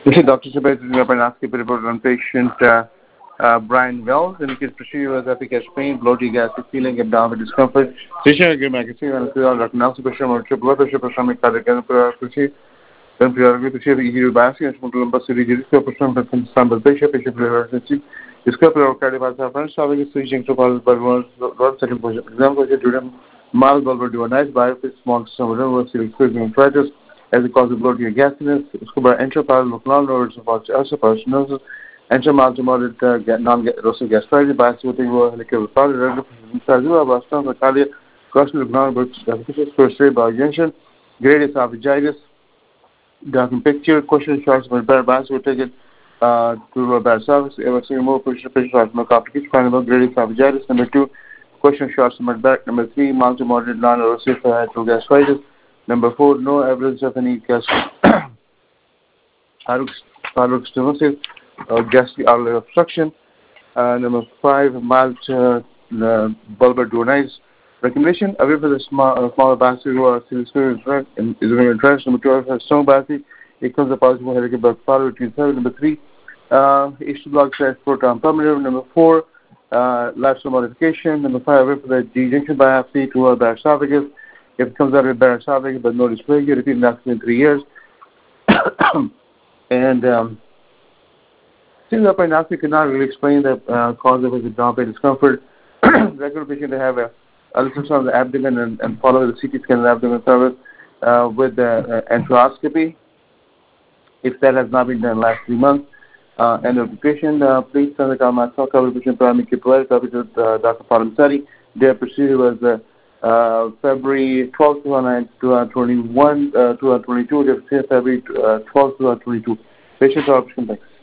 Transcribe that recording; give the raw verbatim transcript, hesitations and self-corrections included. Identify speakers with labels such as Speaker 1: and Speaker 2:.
Speaker 1: Doctor Sabet is going to ask you report on patient uh, uh, Brian Wells, and his procedure was epic pain, bloating, gastric feeling, abdominal discomfort. Patient again, I can see on the Doctor Nelson Bishop or triple blood pressure, stomach cardiac procedure. Then periodically procedure easy biopsy and small lumbar surgery. This person from sample patient, patient emergency. This couple of cardiovascular friends, so we switching to call by one second position. Example, during mild bulbar duodenite biopsy, small stomach, serious arthritis. As it causes bloating gasiness, scuba enteropathic local nodes of ulcer, enteromaltomotic non-erosive gastritis, biassitic liquid powder, regular cardiac, crossing the ground, but first rate by junction, grade esophagitis, document picture, question shots, but better bias will take it uh, to a bad service, ever see more pressure, pressure shots, no complications, find about grade esophagitis. Number two, question shots, number back. Number three, multi-moderate non-erosive gastritis. Number four, no evidence of any gas, stenosis or gastric artery obstruction. Uh, number five, mild uh, uh, bulbar duodenitis. Recommendation: away for the small, uh, smaller biopsy who are serious and is very entrenched. Number two, has strong biopsy. It comes a positive headache about follow between seven. Number three, uh, H two block size proton pulmonary. Number four, uh, lifestyle modification. Number five, away for the G-junction biopsy to the esophagus. If it comes out of the esophagus but no dysplasia, repeat that in three years. and um, since the diagnostic cannot really explain the uh, cause of his abdominal discomfort, regular patient to have a ultrasound of the abdomen and, and follow the C T scan of the abdomen service uh, with the uh, enteroscopy. If that has not been done in the last three months, uh, and the patient, uh, please send the call myself, cover patient Pramik Kipwari, copy to uh, Doctor Param Sari. Their procedure was uh, Uh, February twelfth, twenty twenty-one, uh, twenty twenty-two, February twelfth, twenty twenty-two. Patient option, thanks.